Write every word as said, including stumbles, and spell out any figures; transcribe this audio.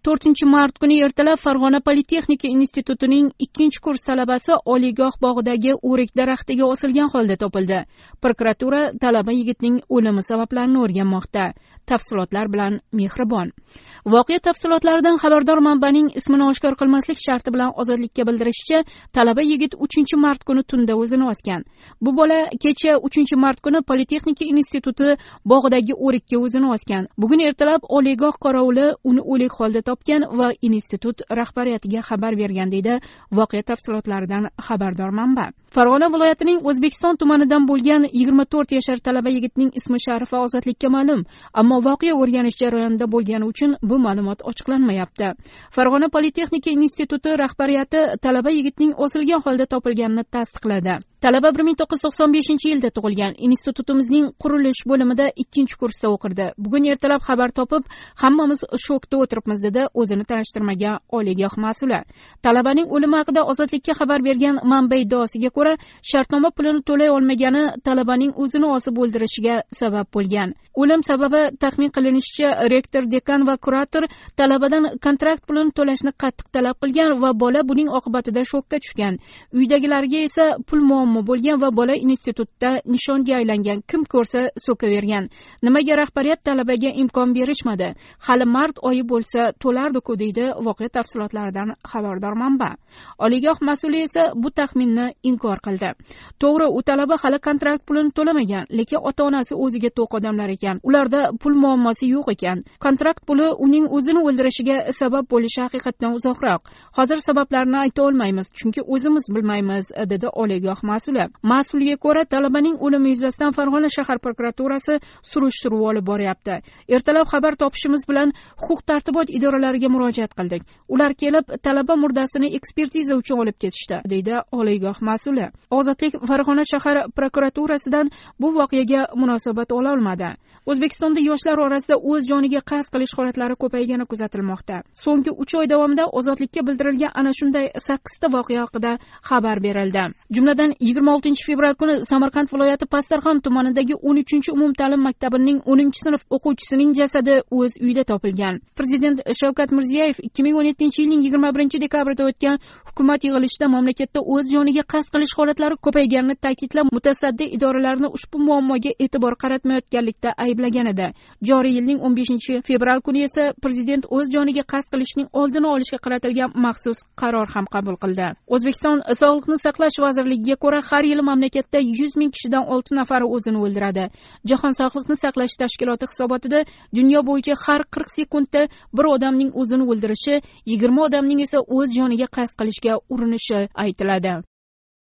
to'rtinchi mart kuni ertalab Farg'ona Politexnika institutining ikkinchi kurs talabasi oliygoh bog'idagi o'rik daraxtiga osilgan holda topildi. Prokuratura talaba yigitning o'limi sabablarini o'rganmoqda. Tafsilotlar bilan Mehribon. Voqea tafsilotlaridan xabardor manbaning ismini oshkor qilmaslik sharti bilan Ozodlikka bildirishicha, talaba yigit uchinchi mart kuni tunda o'zini osgan. Bu bola kecha uchinchi mart kuni Politexnika instituti bog'idagi o'rikka o'zini osgan. Bugun ertalab oliygoh qorovuli uni o'lik holda topgan va institut rahbariyatiga xabar bergan deydi voqea tafsilotlaridan xabardor manba. Farg'ona viloyatining O'zbekiston tumanidan bo'lgan yigirma to'rt yashar talaba yigitning ismi Sharifa Ozodlikka ma'lum, ammo voqea o'rganish jarayonida bo'lgani uchun bu ma'lumot ochiqlanmayapti. Farg'ona Politexnika instituti rahbariyati talaba yigitning osilgan holda topilganini tasdiqladi. Talaba bir ming to'qqiz yuz to'qson beshinchi yilda tug'ilgan, institutimizning qurilish bo'limida ikkinchi kursda o'qirdi. Bugun ertalab xabar topib, hammamiz shokda o'tiribmiz dedi o'zini tanishtirmagan oliygoh mas'uli. Talabaning o'limi haqida Ozodlikka xabar bergan manba iddaosiga ko'ra, shartnoma pulini to'lay olmagani talabaning o'zini osib o'ldirishiga sabab bo'lgan. O'lim sababi taxmin qilinishicha, rektor, dekan va kurator talabadan kontrakt pulini to'lashni qattiq talab qilgan va bola buning oqibatida shokka tushgan. Uydagilarga esa pul muammo bo'lgan va bola institutda nishonga aylangan. Kim ko'rsa so'kavergan. Nimaga rahbariyat talabaga imkon berishmadi? Hali mart oyi bo'lsa to'lardi-ku deydi voqea tafsilotlaridan xabardor manba. Oliygoh mas'uli esa bu taxminni inkor qildi. To'g'ri, u talaba hali kontrakt pulini to'lamagan, lekin ota-onasi o'ziga to'q odamlar ekan. Ularda pul muammosi yo'q ekan. Kontrakt puli uning o'zini o'ldirishiga sabab bo'lishi haqiqatdan uzoqroq. Hozir sabablarini ayta olmaymiz, chunki o'zimiz bilmaymiz, dedi oliygoh mas'uli. Mas'ulga ko'ra, talabaning o'limi yuzasidan Farg'ona shahar prokuraturasi surishtiruv olib boryapti. Ertalab xabar topishimiz bilan huquq-tartibot idoralariga murojaat qildik. Ular kelib, talaba murdasini ekspertiza uchun olib ketishdi, deydi oliygoh mas'uli. Ozodlik Farg'ona shahar prokuraturasidan bu voqeaga munosabat ola olmadi. O'zbekistonda yoshlar orasida o'z joniga qasd qilish holatlari ko'paygani kuzatilmoqda. So'nggi uch oy davomida Ozodlikka bildirilgan ana shunday sakkizta voqea haqida xabar berildi. Jumladan yigirma oltinchi fevral kuni Samarqand viloyati Pastdarg'om tumanidagi o'n uchinchi umumta'lim maktabining o'ninchi sinf o'quvchisining jasadi o'z uyida topilgan. Prezident Shavkat Mirziyoyev ikki ming o'n yettinchi yilning yigirma birinchi dekabrida o'tgan hukumat yig'ilishida mamlakatda o'z joniga qasd qilish holatlari ko'payganini ta'kidlab, mutasaddi idoralarni ushbu muammoga e'tibor qaratmayotganlikda ayblagan edi. Joriy yilning o'n beshinchi fevral kuni esa prezident o'z joniga qasd qilishning oldini olishga qaratilgan maxsus qaror ham qabul qildi. O'zbekiston Sog'liqni saqlash vazirligiga ko'ra, har yili mamlakatda yuz ming kishidan olti nafari o'zini o'ldiradi. Jahon sog'liqni saqlash tashkiloti hisobotida dunyo bo'yicha har qirq sekundda bir odamning o'zini o'ldirishi, yigirma odamning esa o'z joniga qasd qilishga urinishi aytiladi.